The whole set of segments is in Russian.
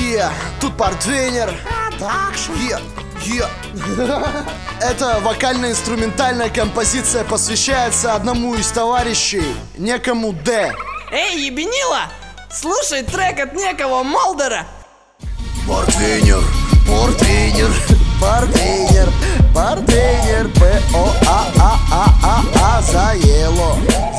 Тут портвейнер. Эта вокально-инструментальная композиция посвящается одному из товарищей, некому Д. Эй, ебенила! Слушай трек от некого Молдера. Портвейнер, портвейнер, портвейнер, портвейнер, П-О-А-А-А-А-А, заело,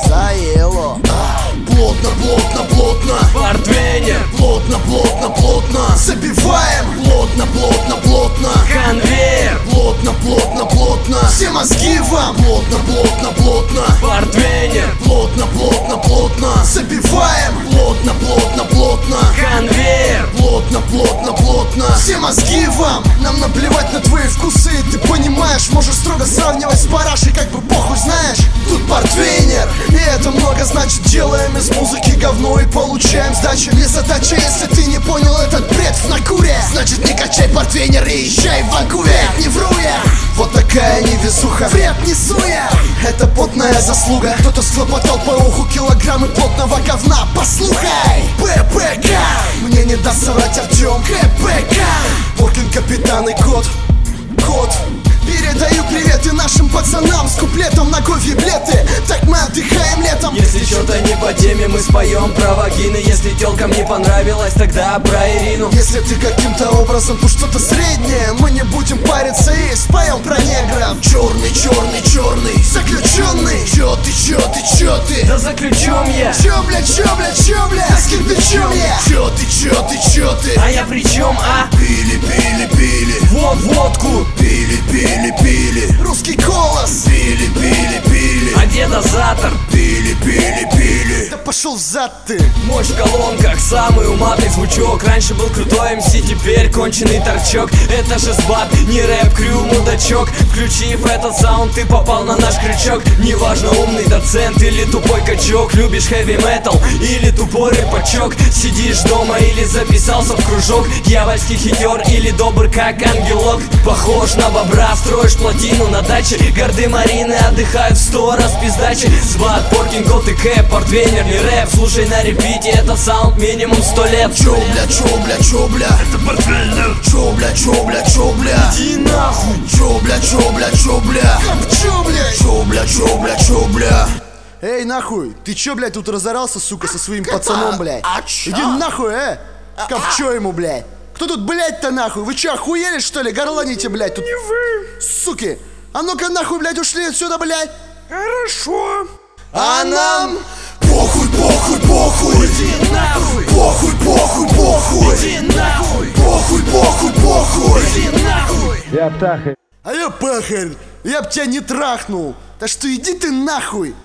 заело. Плотно, плотно, плотно. Портвейнер. Плотно, плотно, плотно. Забиваем. Плотно, плотно, плотно. Конвейер. Плотно, плотно, плотно. Все мозги вам. Плотно, плотно, плотно. Портвейнер. Плотно, плотно, плотно. Забиваем. Плотно, плотно, плотно. Конвейер. Плотно, плотно, плотно. Все мозги вам. Нам наплевать на твои вкусы, ты понимаешь. Можешь строго сравнивать с парашей, как бы похуй, знаешь. Тут портвейнер, и это много значит. Делаем из музыки говно и получаем сдачи. Не задача, если ты не понял этот бред в накуре. Значит не качай портвейнер и езжай в Ванкувер. Не вру я, вот такая невезуха. Вред несу я, это потная заслуга. Кто-то схлопотал по уху килограммы плотного говна. Послухай, ППК, мне не даст соврать Артем. КПК, Боркин, капитан и кот. Кот, передаю приветы нашим пацанам с куплетом ногой в еблеты. Так мы отдыхаем летом. Если что-то не по теме, мы споем про вагины. Если тёлкам не понравилось, тогда про Ирину. Если ты каким-то образом тут что-то среднее, мы не будем париться и споем про негров. Черный, черный, черный, заключенный. Чё ты, чё ты, чё ты? Да заключём я. Чё, бля, чё, бля, чё, бля? Да с кирпичом я. Чё ты, чё ты, чё ты? А я при чём, а? Пили, пили, пили. Вот водку. Пили, пили, пили. Русский голос. Пили, пили, пили. А дедозатор. Пили, пили, пили. Да пошел взад ты. Мощь в колонках, самый уматный звучок. Раньше был крутой МС, теперь конченый торчок. Это же сбат, не рэп-крю, мудачок. Включив этот саунд, ты попал на наш крючок. Неважно, умный доцент или тупой качок. Любишь хэви-метал или тупой рэпачок. Сидишь дома или записался в кружок. Дьявольский хитер или добр как ангелок. Похож на бобра, строишь плотину на даче. Горды Марины отдыхают в 100 раз пиздачи. Сбат, Поркин, Гот и Кэп, портвейнер, не рэп. Слушай на репите этот саунд минимум 100 лет. Чё, бля, чё, бля, чё, бля? Это портвейнер. Чё, бля, чё, бля, чё, бля? Иди нахуй. Чё, бля, чё, бля, чё, бля? Чё, бля? Чё, бля, чё, бля, чё, бля? Эй, нахуй, ты чё, блядь, тут разорался, сука, со своим пацаном, блядь? Иди нахуй, Копчё ему, блядь. Кто тут, блядь-то, нахуй? Вы чё, охуели, что ли? Горланите, блядь, тут. Не вы. Суки. А ну-ка, нахуй, блядь, ушли отсюда, блядь. Хорошо. А нам похуй, похуй, похуй. Иди нахуй. Похуй, похуй, похуй. Иди нахуй. Похуй, похуй, похуй. Иди нахуй. Я птахарь. А я пахарь. Я б тебя не трахнул. Так что иди ты нахуй.